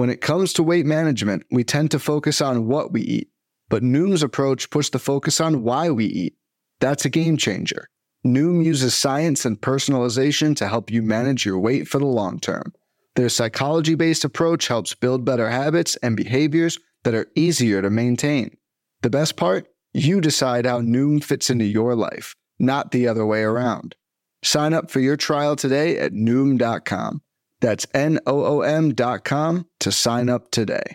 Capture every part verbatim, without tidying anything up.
When it comes to weight management, we tend to focus on what we eat, but Noom's approach puts the focus on why we eat. That's a game changer. Noom uses science and personalization to help you manage your weight for the long term. Their psychology-based approach helps build better habits and behaviors that are easier to maintain. The best part? You decide how Noom fits into your life, not the other way around. Sign up for your trial today at Noom dot com. That's N O O M dot com to sign up today.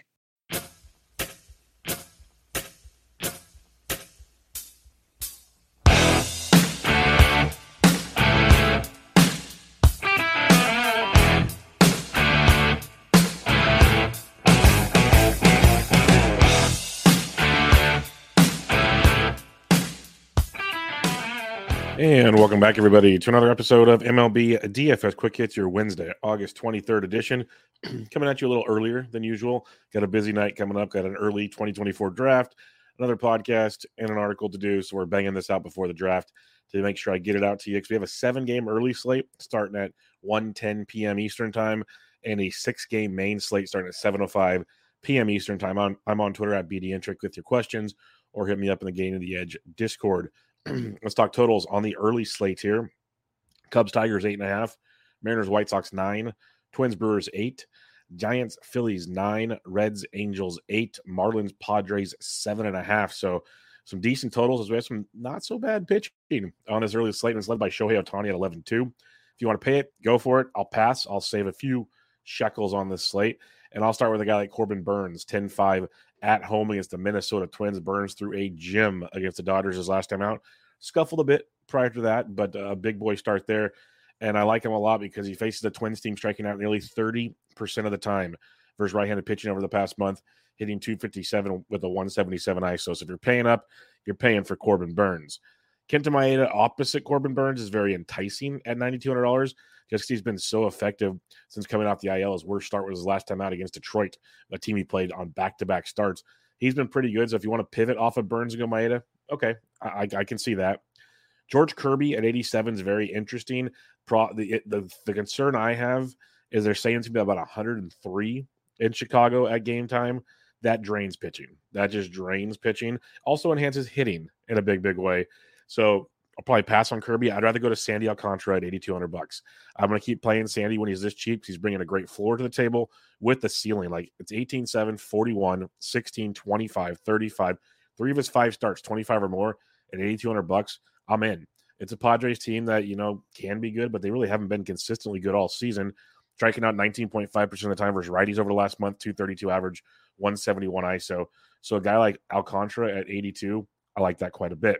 And welcome back, everybody, to another episode of M L B D F S Quick Hits, your Wednesday, August twenty-third edition. Coming at you a little earlier than usual. Got a busy night coming up. Got an early twenty twenty-four draft, another podcast, and an article to do. So we're banging this out before the draft to make sure I get it out to you. Because we have a seven-game early slate starting at one ten p.m. Eastern time and a six-game main slate starting at seven oh five p.m. Eastern time. I'm, I'm on Twitter at B D Intric with your questions, or hit me up in the Gain of the Edge Discord. Let's talk totals on the early slate here. Cubs, Tigers, eight and a half. Mariners, White Sox, nine. Twins, Brewers, eight. Giants, Phillies, nine. Reds, Angels, eight. Marlins, Padres, seven and a half. So some decent totals as we have some not so bad pitching on this early slate. And it's led by Shohei Ohtani at eleven two. If you want to pay it, go for it. I'll pass. I'll save a few shekels on this slate. And I'll start with a guy like Corbin Burns, ten five at home against the Minnesota Twins. Burns threw a gem against the Dodgers his last time out. Scuffled a bit prior to that, but a big boy start there. And I like him a lot because he faces the Twins team striking out nearly thirty percent of the time versus right-handed pitching over the past month, hitting two fifty-seven with a one seventy-seven I S O. So if you're paying up, you're paying for Corbin Burns. Kenta Maeda, opposite Corbin Burns, is very enticing at nine thousand two hundred dollars just because he's been so effective since coming off the I L. His worst start was his last time out against Detroit, a team he played on back-to-back starts. He's been pretty good, so if you want to pivot off of Burns and go Maeda, okay, I, I can see that. George Kirby at eighty-seven is very interesting. Pro, the, the the concern I have is they're saying to be about one hundred three in Chicago at game time. That drains pitching. That just drains pitching. Also enhances hitting in a big, big way. So I'll probably pass on Kirby. I'd rather go to Sandy Alcantara at eighty-two hundred bucks. I'm going to keep playing Sandy when he's this cheap. He's bringing a great floor to the table with the ceiling. Like it's eighteen seven, forty-one, sixteen, twenty-five, thirty-five. Three of his five starts, twenty-five or more at eighty-two hundred bucks. I'm in. It's a Padres team that, you know, can be good, but they really haven't been consistently good all season. Striking out nineteen point five percent of the time versus righties over the last month, two thirty-two average, one seventy-one I S O. So a guy like Alcantara at eighty-two, I like that quite a bit.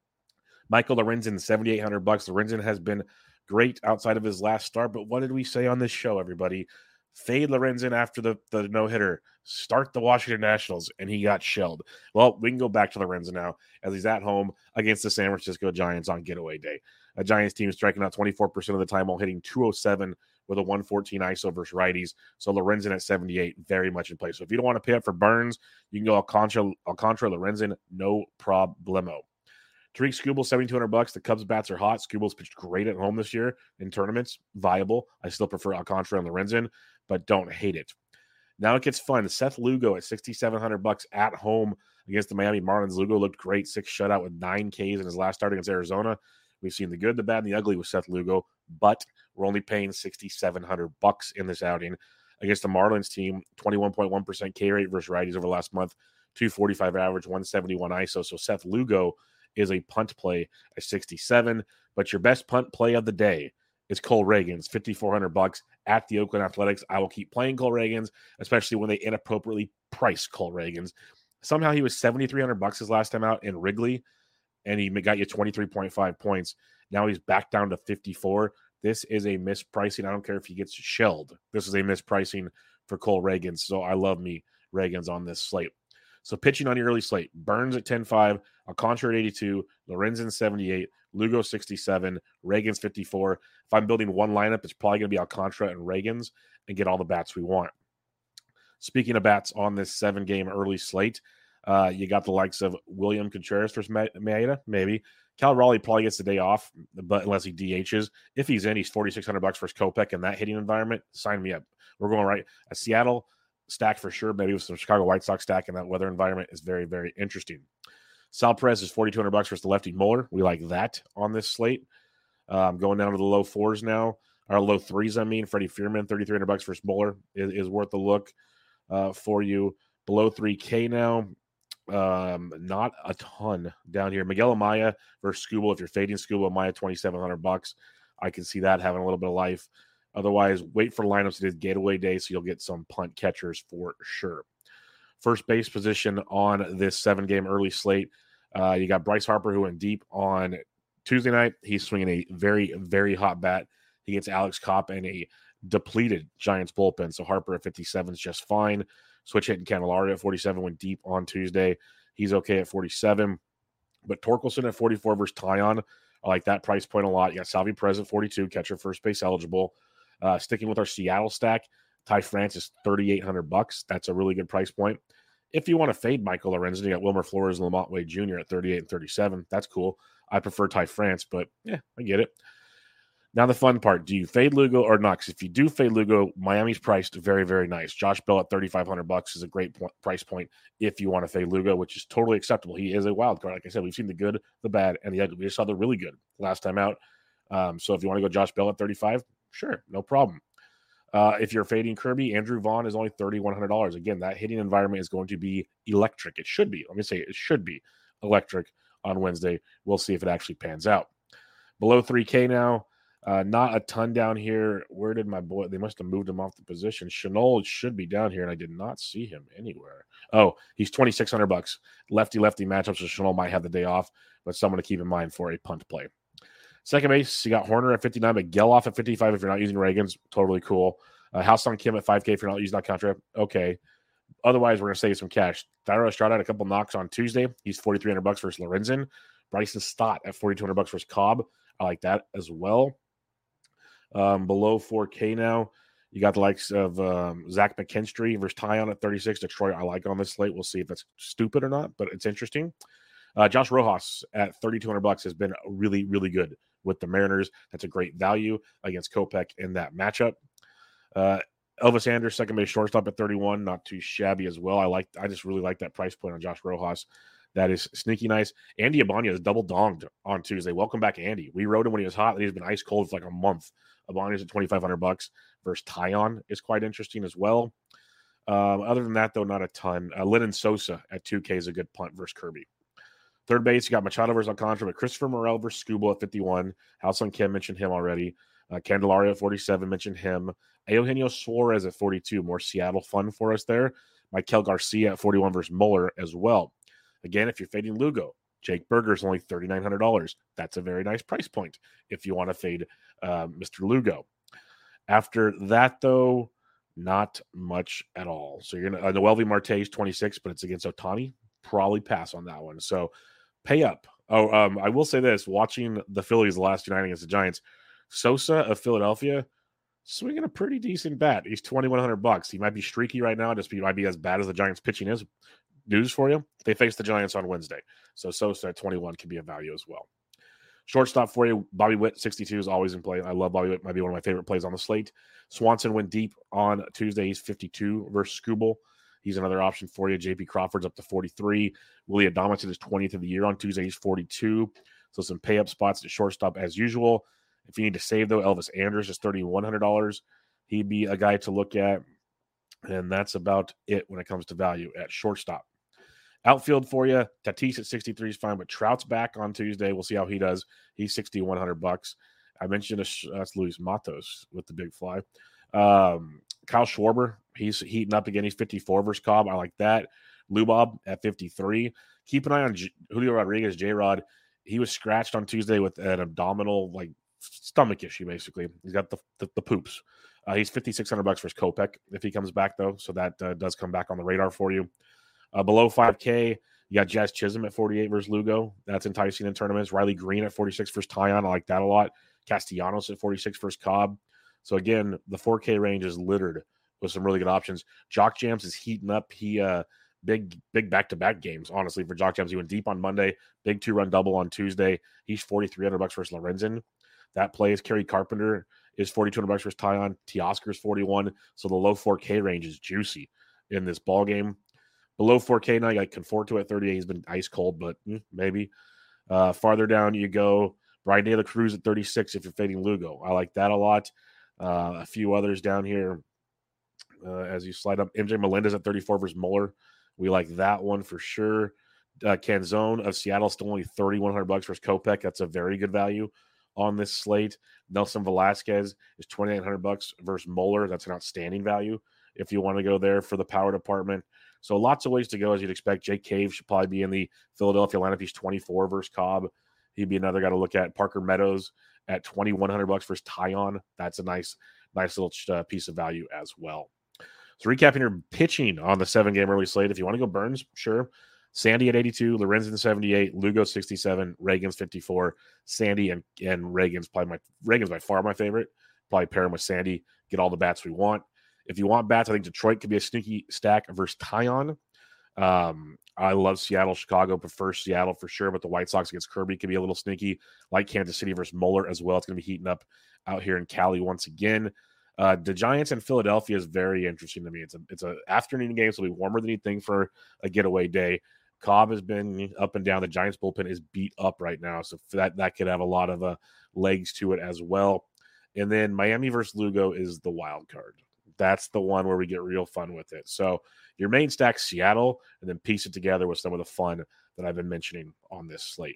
Michael Lorenzen, seventy-eight hundred bucks. Lorenzen has been great outside of his last start, but what did we say on this show, everybody? Fade Lorenzen after the, the no-hitter. Start the Washington Nationals, and he got shelled. Well, we can go back to Lorenzen now as he's at home against the San Francisco Giants on getaway day. A Giants team is striking out twenty-four percent of the time while hitting two oh seven with a one fourteen I S O versus righties. So Lorenzen at seventy-eight, very much in place. So if you don't want to pay up for Burns, you can go Alcantara, Alcantara Lorenzen, no problemo. Tariq Skubal, seventy-two hundred bucks. The Cubs bats are hot. Skubal's pitched great at home this year in tournaments. Viable. I still prefer Alcantara and Lorenzen, but don't hate it. Now it gets fun. Seth Lugo at sixty-seven hundred bucks at home against the Miami Marlins. Lugo looked great. Six shutout with nine Ks in his last start against Arizona. We've seen the good, the bad, and the ugly with Seth Lugo, but we're only paying sixty-seven hundred bucks in this outing against the Marlins team. twenty-one point one percent K rate versus righties over the last month. two forty-five average, one seventy-one I S O. So Seth Lugo is a punt play at sixty-seven, but your best punt play of the day is Cole Ragans, fifty-four hundred bucks at the Oakland Athletics. I will keep playing Cole Ragans, especially when they inappropriately price Cole Ragans. Somehow he was seventy-three hundred bucks his last time out in Wrigley, and he got you twenty-three point five points. Now he's back down to fifty-four. This is a mispricing. I don't care if he gets shelled. This is a mispricing for Cole Ragans. So I love me Ragans on this slate. So pitching on your early slate, Burns at ten five, Alcantara at eighty-two, Lorenzen seventy-eight, Lugo sixty-seven, Ragans fifty-four. If I'm building one lineup, it's probably going to be Alcantara and Ragans and get all the bats we want. Speaking of bats on this seven-game early slate, uh, you got the likes of William Contreras versus Maeda, maybe. Cal Raleigh probably gets the day off, but unless he D Hs. If he's in, he's forty-six hundred bucks versus Kopech in that hitting environment. Sign me up. We're going right. A Seattle stack for sure. Maybe with some Chicago White Sox stack in that weather environment is very, very interesting. Sal Perez is forty-two hundred bucks versus the lefty Muller. We like that on this slate. Um, going down to the low fours now, or low threes, I mean. Freddie Freeman, thirty-three hundred bucks versus Muller is, is worth a look uh, for you. Below three K now, um, not a ton down here. Miguel Amaya versus Skubal. If you're fading Skubal, Amaya, twenty-seven hundred bucks. I can see that having a little bit of life. Otherwise, wait for lineups. It is gateway day, so you'll get some punt catchers for sure. First base position on this seven-game early slate. Uh, you got Bryce Harper, who went deep on Tuesday night. He's swinging a very, very hot bat. He gets Alex Kopp and a depleted Giants bullpen. So Harper at fifty-seven is just fine. Switch hitting Candelario at forty-seven went deep on Tuesday. He's okay at forty-seven. But Torkelson at forty-four versus Tyon. I like that price point a lot. You got Salvi Perez at forty-two, catcher first base eligible. Uh, sticking with our Seattle stack, Ty France is thirty-eight hundred bucks. That's a really good price point. If you want to fade Michael Lorenzen, you got Wilmer Flores and Lamont Wade Junior at thirty-eight and thirty-seven. That's cool. I prefer Ty France, but yeah, I get it. Now the fun part, do you fade Lugo or not? Because if you do fade Lugo, Miami's priced very, very nice. Josh Bell at thirty-five hundred bucks is a great point, price point if you want to fade Lugo, which is totally acceptable. He is a wild card. Like I said, we've seen the good, the bad, and the ugly. We just saw the really good last time out. Um, so if you want to go Josh Bell at thirty-five, sure, no problem. Uh, if you're fading Kirby, Andrew Vaughn is only thirty-one hundred dollars. Again, that hitting environment is going to be electric. It should be. Let me say it should be electric on Wednesday. We'll see if it actually pans out. Below three K now. Uh, not a ton down here. Where did my boy? They must have moved him off the position. Chenol should be down here, and I did not see him anywhere. Oh, he's twenty-six hundred bucks. Lefty lefty matchups, so Chenol might have the day off, but someone to keep in mind for a punt play. Second base, you got Horner at fifty-nine, but Geloff at fifty-five if you're not using Reagans. Totally cool. Uh, Ha-Seong Kim at five K if you're not using that contract. Okay. Otherwise, we're going to save some cash. Thairo Estrada had a couple knocks on Tuesday. He's forty-three hundred bucks versus Lorenzen. Bryson Stott at forty-two hundred bucks versus Cobb. I like that as well. Um, below four K now, you got the likes of um, Zach McKinstry versus Tyon at thirty-six. Detroit, I like on this slate. We'll see if that's stupid or not, but it's interesting. Uh, Josh Rojas at thirty-two hundred bucks has been really, really good with the Mariners. That's a great value against Kopech in that matchup. Uh, Elvis Andrus, second base shortstop at thirty-one, not too shabby as well. I like, I just really like that price point on Josh Rojas. That is sneaky nice. Andy Ibanez double donged on Tuesday. Welcome back, Andy. We rode him when he was hot. He's been ice cold for like a month. Ibanez at twenty-five hundred bucks versus Tyon is quite interesting as well. Um, other than that, though, not a ton. Uh, Lennon Sosa at two K is a good punt versus Kirby. Third base, you got Machado versus Alcantara, but Christopher Morel versus Skubal at fifty-one. Ha-Seong Kim, mentioned him already. Uh, Candelario at forty-seven, mentioned him. Eugenio Suarez at forty-two, more Seattle fun for us there. Michael Garcia at forty-one versus Muller as well. Again, if you're fading Lugo, Jake Berger is only thirty-nine hundred dollars. That's a very nice price point if you want to fade uh, Mister Lugo. After that, though, not much at all. So you're going to, uh, Noelvi Marte is twenty-six, but it's against Ohtani. Probably pass on that one. So pay up. Oh, um, I will say this. Watching the Phillies the last two nights against the Giants, Sosa of Philadelphia swinging a pretty decent bat. He's twenty-one hundred bucks. He might be streaky right now. Just be, might be as bad as the Giants pitching is. News for you. They face the Giants on Wednesday. So Sosa at twenty-one can be a value as well. Shortstop for you, Bobby Witt, sixty-two is always in play. I love Bobby Witt. Might be one of my favorite plays on the slate. Swanson went deep on Tuesday. He's fifty-two versus Skubal. He's another option for you. J P Crawford's up to forty-three. Willie Adames is twentieth of the year on Tuesday. He's forty-two. So some pay-up spots at shortstop as usual. If you need to save, though, Elvis Andrus is thirty-one hundred dollars. He'd be a guy to look at. And that's about it when it comes to value at shortstop. Outfield for you, Tatis at sixty-three is fine, but Trout's back on Tuesday. We'll see how he does. He's sixty-one hundred bucks. I mentioned that's uh, Luis Matos with the big fly. Um, Kyle Schwarber, he's heating up again. He's fifty-four versus Cobb. I like that. Lubob at fifty-three. Keep an eye on J- Julio Rodriguez, J-Rod. He was scratched on Tuesday with an abdominal, like, stomach issue, basically. He's got the the, the poops. Uh, he's fifty-six hundred bucks versus Kopech if he comes back, though. So that uh, does come back on the radar for you. Uh, below five K, you got Jazz Chisholm at forty-eight versus Lugo. That's enticing in tournaments. Riley Green at forty-six versus Tyon. I like that a lot. Castellanos at forty-six versus Cobb. So, again, the four K range is littered with some really good options. Jock Jams is heating up. He uh, big, big back-to-back games, honestly, for Jock Jams. He went deep on Monday. Big two-run double on Tuesday. He's forty-three hundred bucks versus Lorenzen. That plays. Kerry Carpenter is forty-two hundred bucks versus Tyon. Teoscar is forty-one. So the low four K range is juicy in this ball game. Below four K now, you got Conforto at thirty-eight. He's been ice cold, but mm, maybe. Uh, farther down you go, Brian De La Cruz at thirty-six if you're fading Lugo. I like that a lot. Uh, a few others down here uh, as you slide up. M J Melendez at thirty-four versus Muller. We like that one for sure. Uh, Canzone of Seattle still only thirty-one hundred bucks versus Kopech. That's a very good value on this slate. Nelson Velasquez is twenty-eight hundred bucks versus Muller. That's an outstanding value if you want to go there for the power department. So lots of ways to go as you'd expect. Jake Cave should probably be in the Philadelphia lineup. He's twenty-four versus Cobb. He'd be another guy to look at. Parker Meadows at twenty-one hundred bucks versus Tyon. That's a nice, nice little uh, piece of value as well. So recapping your pitching on the seven-game early slate. If you want to go Burns, sure. Sandy at eighty-two, Lorenzen seventy-eight, Lugo sixty-seven, Reagan's fifty-four. Sandy and, and Reagan's probably my Reagan's by far my favorite. Probably pair him with Sandy. Get all the bats we want. If you want bats, I think Detroit could be a sneaky stack versus Tyon. Um, I love Seattle. Chicago prefers Seattle for sure, but the White Sox against Kirby could be a little sneaky. Like Kansas City versus Muller as well. It's going to be heating up out here in Cali once again. Uh, the Giants and Philadelphia is very interesting to me. It's a it's an afternoon game, so it'll be warmer than you'd think for a getaway day. Cobb has been up and down. The Giants bullpen is beat up right now, so that that could have a lot of uh, legs to it as well. And then Miami versus Lugo is the wild card. That's the one where we get real fun with it. So your main stack, Seattle, and then piece it together with some of the fun that I've been mentioning on this slate.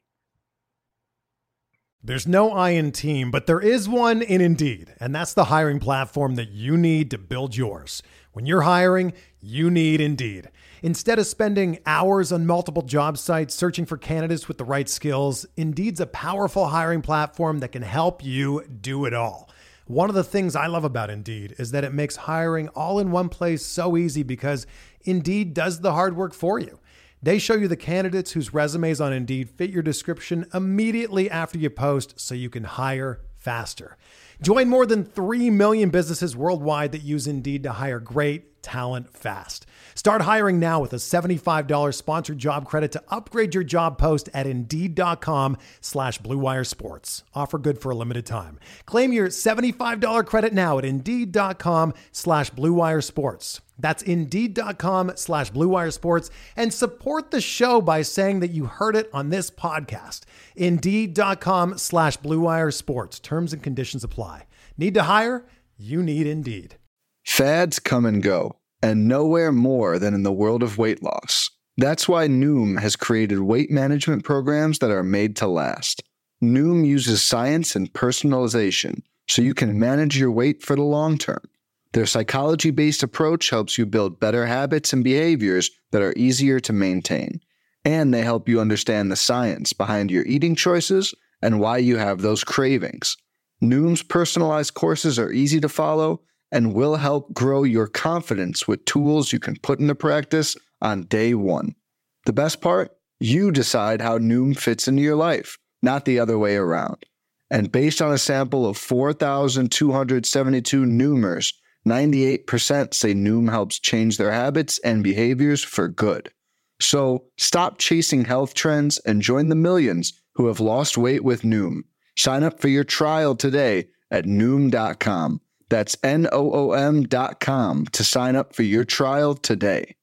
There's no I in team, but there is one in Indeed, and that's the hiring platform that you need to build yours. When you're hiring, you need Indeed. Instead of spending hours on multiple job sites searching for candidates with the right skills, Indeed's a powerful hiring platform that can help you do it all. One of the things I love about Indeed is that it makes hiring all in one place so easy because Indeed does the hard work for you. They show you the candidates whose resumes on Indeed fit your description immediately after you post so you can hire faster. Join more than three million businesses worldwide that use Indeed to hire great talent fast. Start hiring now with a seventy-five dollars sponsored job credit to upgrade your job post at Indeed.com slash Blue Wire Sports. Offer good for a limited time. Claim your seventy-five dollars credit now at Indeed.com slash Blue Wire Sports. That's Indeed.com slash Blue Wire Sports, and support the show by saying that you heard it on this podcast. Indeed.com slash Blue Wire Sports. Terms and conditions apply. Need to hire? You need Indeed. Fads come and go, and nowhere more than in the world of weight loss. That's why Noom has created weight management programs that are made to last. Noom uses science and personalization so you can manage your weight for the long term. Their psychology-based approach helps you build better habits and behaviors that are easier to maintain. And they help you understand the science behind your eating choices and why you have those cravings. Noom's personalized courses are easy to follow and will help grow your confidence with tools you can put into practice on day one. The best part? You decide how Noom fits into your life, not the other way around. And based on a sample of four thousand two hundred seventy-two Noomers, ninety-eight percent say Noom helps change their habits and behaviors for good. So stop chasing health trends and join the millions who have lost weight with Noom. Sign up for your trial today at Noom dot com. That's N O O M dot com to sign up for your trial today.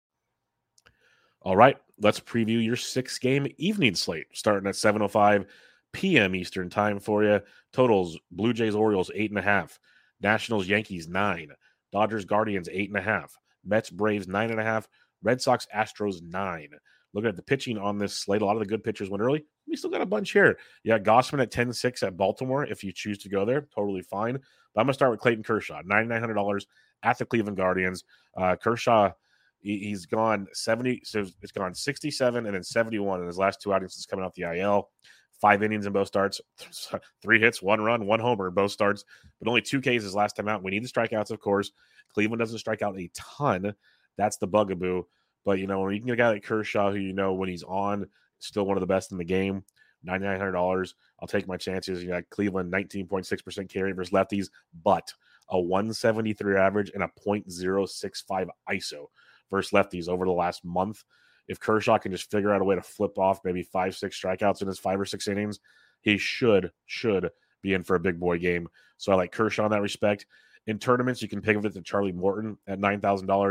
All right, let's preview your six-game evening slate, starting at seven oh five p.m. Eastern time for you. Totals, Blue Jays, Orioles, eight and a half. Nationals, Yankees, nine. Dodgers, Guardians, eight and a half. Mets, Braves, nine and a half. Red Sox, Astros, nine. Looking at the pitching on this slate, a lot of the good pitchers went early. We still got a bunch here. Yeah, Gossman at ten six at Baltimore. If you choose to go there, totally fine. But I'm going to start with Clayton Kershaw, nine thousand nine hundred dollars at the Cleveland Guardians. Uh, Kershaw, he, he's gone seventy, so it's gone sixty-seven and then seventy-one in his last two outings since coming off the I L. Five innings in both starts, three hits, one run, one homer in both starts, but only two Ks his last time out. We need the strikeouts, of course. Cleveland doesn't strike out a ton. That's the bugaboo. But, you know, when you can get a guy like Kershaw, who you know when he's on, still one of the best in the game, nine thousand nine hundred dollars, I'll take my chances. You know, Cleveland, nineteen point six percent carry versus lefties, but a one seventy-three average and a point oh six five I S O versus lefties over the last month. If Kershaw can just figure out a way to flip off maybe five, six strikeouts in his five or six innings, he should, should be in for a big boy game. So I like Kershaw in that respect. In tournaments, you can pick up it to Charlie Morton at nine thousand dollars.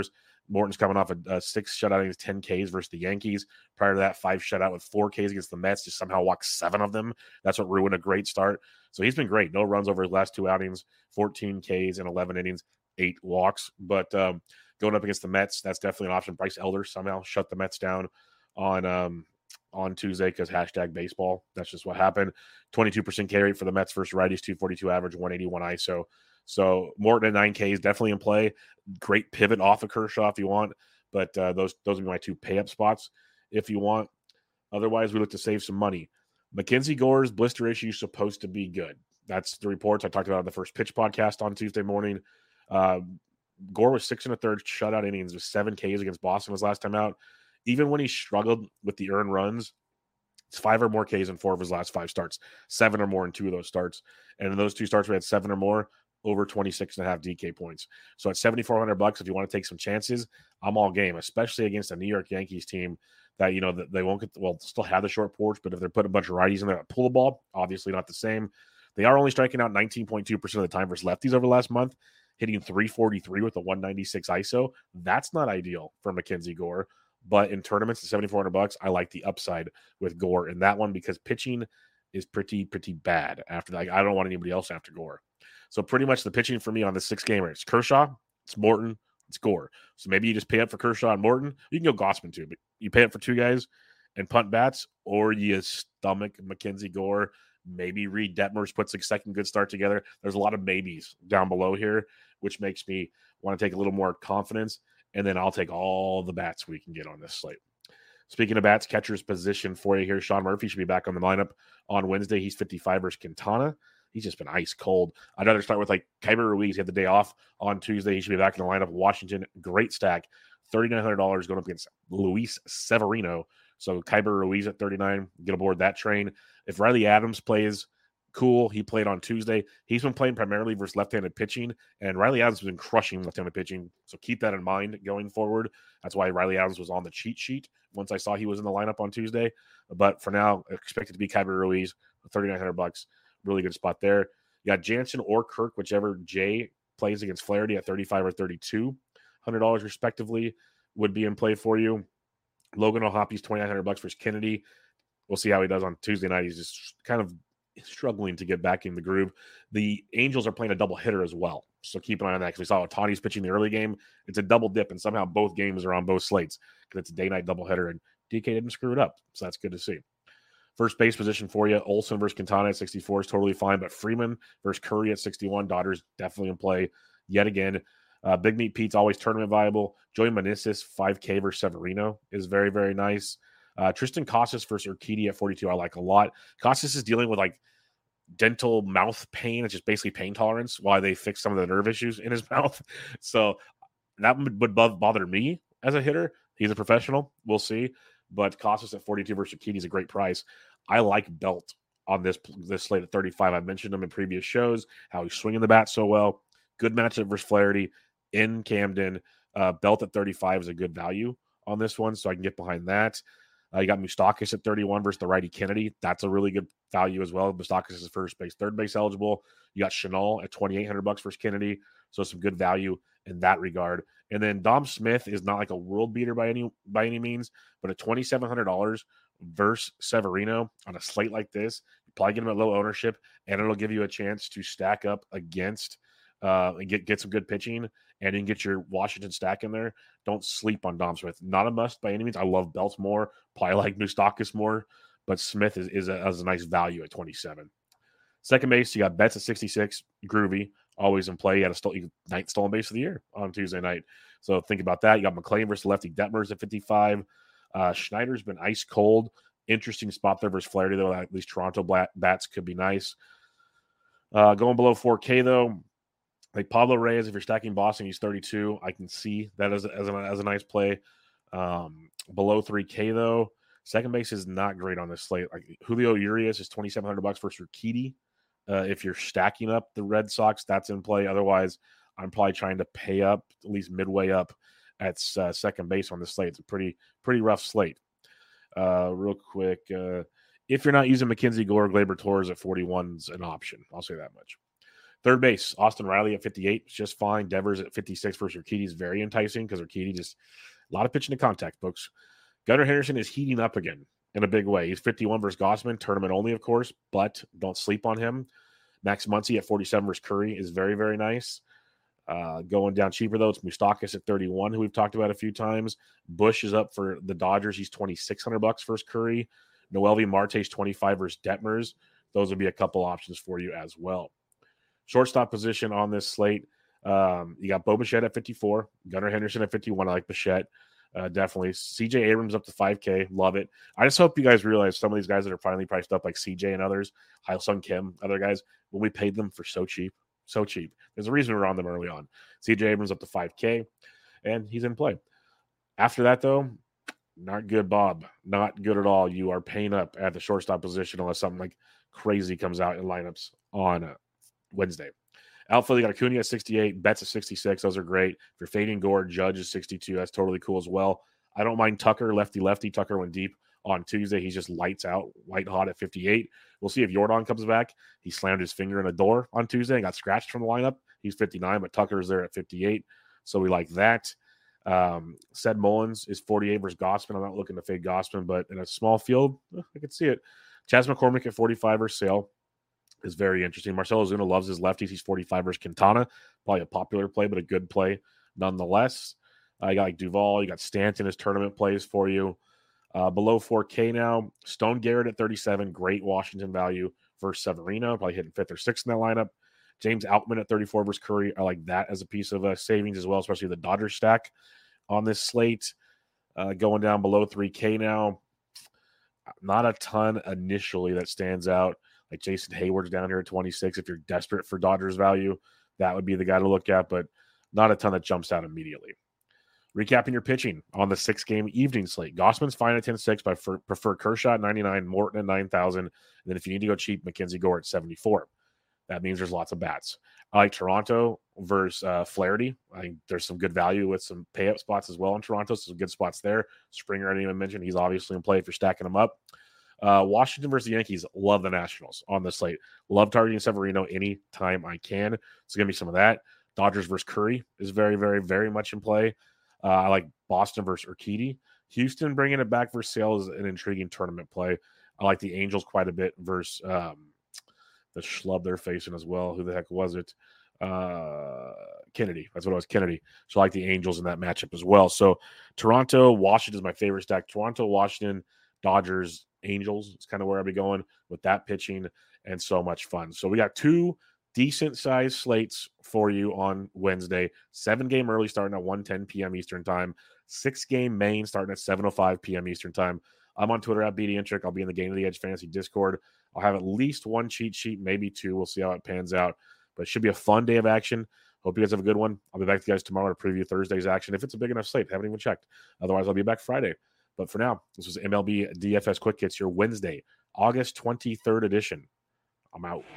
Morton's coming off a, a six shutout innings, ten Ks versus the Yankees. Prior to that, five shutout with four Ks against the Mets. Just somehow walked seven of them. That's what ruined a great start. So he's been great. No runs over his last two outings, fourteen Ks in eleven innings, eight walks. But um, going up against the Mets, that's definitely an option. Bryce Elder somehow shut the Mets down on um, on Tuesday because hashtag baseball. That's just what happened. twenty-two percent K rate for the Mets versus righties, two forty-two average, one eighty-one I S O. So Morton at nine K is definitely in play. Great pivot off of Kershaw if you want. But uh, those those would be my two pay-up spots if you want. Otherwise, we look to save some money. Mackenzie Gore's blister issue is supposed to be good. That's the reports I talked about on the First Pitch podcast on Tuesday morning. Uh, Gore was six and a third shutout innings with seven Ks against Boston his last time out. Even when he struggled with the earned runs, it's five or more Ks in four of his last five starts, seven or more in two of those starts. And in those two starts, we had seven or more, over twenty-six and a half D K points. So at seventy-four hundred bucks, if you want to take some chances, I'm all game, especially against a New York Yankees team that, you know, that they won't get, well, still have the short porch, but if they're putting a bunch of righties in there that pull the ball, obviously not the same. They are only striking out nineteen point two percent of the time versus lefties over the last month, hitting three forty-three with a one ninety-six I S O. That's not ideal for Mackenzie Gore. But in tournaments at seventy-four hundred bucks, I like the upside with Gore in that one because pitching is pretty, pretty bad after that. I don't want anybody else after Gore. So pretty much the pitching for me on this six gamer, it's Kershaw, it's Morton, it's Gore. So maybe you just pay up for Kershaw and Morton. You can go Gausman too, but you pay up for two guys and punt bats, or you stomach Mackenzie Gore. Maybe Reed Detmers puts a second good start together. There's a lot of maybes down below here, which makes me want to take a little more confidence. And then I'll take all the bats we can get on this slate. Speaking of bats, catcher's position for you here. Sean Murphy should be back on the lineup on Wednesday. He's fifty-five versus Quintana. He's just been ice cold. I'd rather start with like Kyber Ruiz. He had the day off on Tuesday. He should be back in the lineup. Washington, great stack. thirty-nine hundred dollars going up against Luis Severino. So Kyber Ruiz at thirty-nine. Get aboard that train. If Riley Adams plays, cool. He played on Tuesday. He's been playing primarily versus left-handed pitching, and Riley Adams has been crushing left-handed pitching. So keep that in mind going forward. That's why Riley Adams was on the cheat sheet once I saw he was in the lineup on Tuesday. But for now, expect it to be Kyber Ruiz, thirty-nine hundred bucks. Really good spot there. You got Jansen or Kirk, whichever Jay plays against Flaherty at thirty-five or thirty-two hundred dollars respectively would be in play for you. Logan O'Hoppy's twenty-nine hundred bucks versus Kennedy. We'll see how he does on Tuesday night. He's just kind of struggling to get back in the groove. The Angels are playing a double hitter as well, so keep an eye on that because we saw Ohtani's pitching the early game. It's a double dip, and somehow both games are on both slates because it's a day-night double hitter, and D K didn't screw it up, so that's good to see. First base position for you, Olsen versus Quintana at sixty-four is totally fine, but Freeman versus Curry at sixty-one, Dodgers definitely in play yet again. Uh, Big Meat Pete's always tournament viable. Joey Meneses, five K versus Severino is very, very nice. Uh, Tristan Casas versus Urquidy at forty-two, I like a lot. Casas is dealing with like dental mouth pain. It's just basically pain tolerance while they fix some of the nerve issues in his mouth. So that would bother me as a hitter. He's a professional. We'll see. But Casas at forty-two versus Urquidy is a great price. I like Belt on this this slate at thirty-five. I've mentioned him in previous shows, how he's swinging the bat so well. Good matchup versus Flaherty in Camden. Uh, Belt at thirty-five is a good value on this one, so I can get behind that. Uh, you got Moustakas at thirty-one versus the righty Kennedy. That's a really good value as well. Moustakas is first base, third base eligible. You got Chenal at twenty-eight hundred bucks versus Kennedy, so some good value in that regard. And then Dom Smith is not like a world beater by any by any means, but at twenty-seven hundred dollars versus Severino on a slate like this, you probably get him at low ownership, and it'll give you a chance to stack up against uh, and get get some good pitching, and then get your Washington stack in there. Don't sleep on Dom Smith. Not a must by any means. I love Belt more, probably like Moustakas more, but Smith is is a, is a nice value at twenty-seven. Second base, you got Betts at sixty-six, Groovy, always in play. He had a stole, ninth stolen base of the year on Tuesday night. So think about that. You got McLean versus lefty Detmers at fifty-five. Uh, Schneider's been ice cold. Interesting spot there versus Flaherty, though. At least Toronto bats could be nice. Uh, going below four K, though, like Pablo Reyes, if you're stacking Boston, he's thirty-two. I can see that as a, as a, as a nice play. Um, below three K, though, second base is not great on this slate. Like Julio Urias is twenty-seven hundred bucks versus Urquidy. Uh, if you're stacking up the Red Sox, that's in play. Otherwise, I'm probably trying to pay up, at least midway up at uh, second base on the slate. It's a pretty pretty rough slate. Uh, real quick, uh, if you're not using Mackenzie Gore, Gleyber Torres at forty-one is an option. I'll say that much. Third base, Austin Riley at fifty-eight is just fine. Devers at fifty-six versus Urquidy is very enticing because Urquidy just a lot of pitching to contact, folks. Gunnar Henderson is heating up again in a big way. He's fifty-one versus Gossman, tournament only, of course, but don't sleep on him. Max Muncy at forty-seven versus Curry is very, very nice. Uh, going down cheaper, though, it's Moustakas at thirty-one, who we've talked about a few times. Bush is up for the Dodgers. He's twenty-six hundred bucks versus Curry. Noelvi Marte's twenty-five versus Detmers. Those would be a couple options for you as well. Shortstop position on this slate, um, you got Bo Bichette at fifty-four, Gunnar Henderson at fifty-one. I like Bichette, uh, definitely. C J Abrams up to five K, love it. I just hope you guys realize some of these guys that are finally priced up, like C J and others, Hail-Sung Kim, other guys, when we paid them for so cheap, so cheap. There's a reason we were on them early on. C J Abrams up to five K, and he's in play. After that, though, not good, Bob. Not good at all. You are paying up at the shortstop position unless something like crazy comes out in lineups on uh, Wednesday. Outfield, you got Acuna at sixty-eight, Betts at sixty-six. Those are great. If you're fading Gore, Judge is sixty-two. That's totally cool as well. I don't mind Tucker, lefty-lefty. Tucker went deep on Tuesday. He's just lights out, white hot at fifty-eight. We'll see if Jordan comes back. He slammed his finger in a door on Tuesday and got scratched from the lineup. He's fifty-nine, but Tucker is there at fifty-eight. So we like that. Um, Sed Mullins is forty-eight versus Gossman. I'm not looking to fade Gossman, but in a small field, I can see it. Chas McCormick at forty-five versus Sale is very interesting. Marcell Ozuna loves his lefties. He's forty-five versus Quintana. Probably a popular play, but a good play nonetheless. Uh, you got like Duvall. You got Stanton as tournament plays for you. Uh, below four K now. Stone Garrett at thirty-seven. Great Washington value versus Severino. Probably hitting fifth or sixth in that lineup. James Outman at thirty-four versus Curry. I like that as a piece of uh, savings as well, especially the Dodgers stack on this slate. Uh, going down below three K now. Not a ton initially that stands out. Like Jason Hayward's down here at twenty-six. If you're desperate for Dodgers value, that would be the guy to look at, but not a ton that jumps out immediately. Recapping your pitching on the six-game evening slate. Gossman's fine at ten six, but I prefer Kershaw at ninety-nine, Morton at nine thousand, and then if you need to go cheap, Mackenzie Gore at seventy-four. That means there's lots of bats. I like Toronto versus uh, Flaherty. I think there's some good value with some pay-up spots as well in Toronto, so some good spots there. Springer, I didn't even mention. He's obviously in play if you're stacking them up. Uh, Washington versus the Yankees. Love the Nationals on the slate. Love targeting Severino anytime I can. It's going to be some of that. Dodgers versus Curry is very, very, very much in play. Uh, I like Boston versus Urquidy. Houston bringing it back versus Sale is an intriguing tournament play. I like the Angels quite a bit versus um, the schlub they're facing as well. Who the heck was it? Uh, Kennedy. That's what it was, Kennedy. So I like the Angels in that matchup as well. So Toronto, Washington is my favorite stack. Toronto, Washington, Dodgers, Angels. It's kind of where I'll be going with that pitching and so much fun. So we got two decent sized slates for you on Wednesday. Seven game early starting at one ten p.m. Eastern time. Six game main starting at seven oh five p.m. Eastern time. I'm on Twitter at B D Intric. I'll be in the Game of the Edge Fantasy Discord. I'll have at least one cheat sheet, maybe two. We'll see how it pans out. But it should be a fun day of action. Hope you guys have a good one. I'll be back to you guys tomorrow to preview Thursday's action if it's a big enough slate. Haven't even checked. Otherwise, I'll be back Friday. But for now, this was M L B D F S Quick Hits, your Wednesday, August twenty-third edition. I'm out.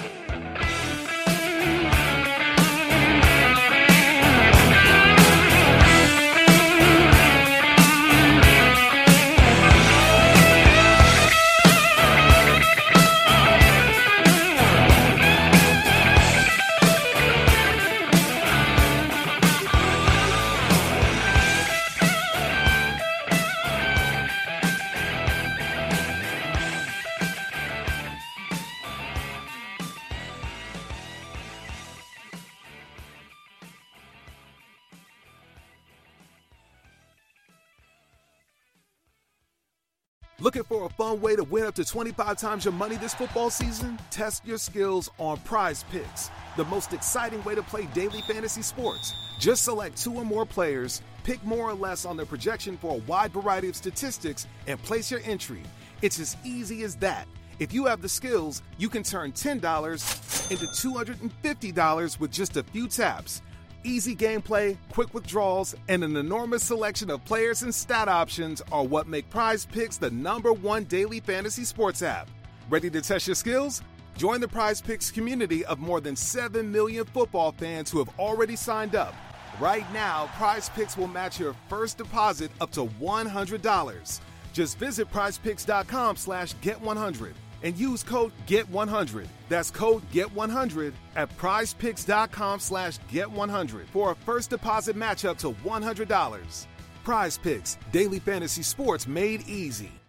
Looking for a fun way to win up to twenty-five times your money this football season? Test your skills on Prize Picks, the most exciting way to play daily fantasy sports. Just select two or more players, pick more or less on their projection for a wide variety of statistics, and place your entry. It's as easy as that. If you have the skills, you can turn ten dollars into two hundred fifty dollars with just a few taps. Easy gameplay, quick withdrawals, and an enormous selection of players and stat options are what make Prize Picks the number one daily fantasy sports app. Ready to test your skills? Join the Prize Picks community of more than seven million football fans who have already signed up. Right now, Prize Picks will match your first deposit up to one hundred dollars. Just visit prizepicks.com slash get100 and use code get one hundred. That's code get one hundred at prizepicks.com slash get one hundred for a first deposit match up to one hundred dollars. Prize Picks, daily fantasy sports made easy.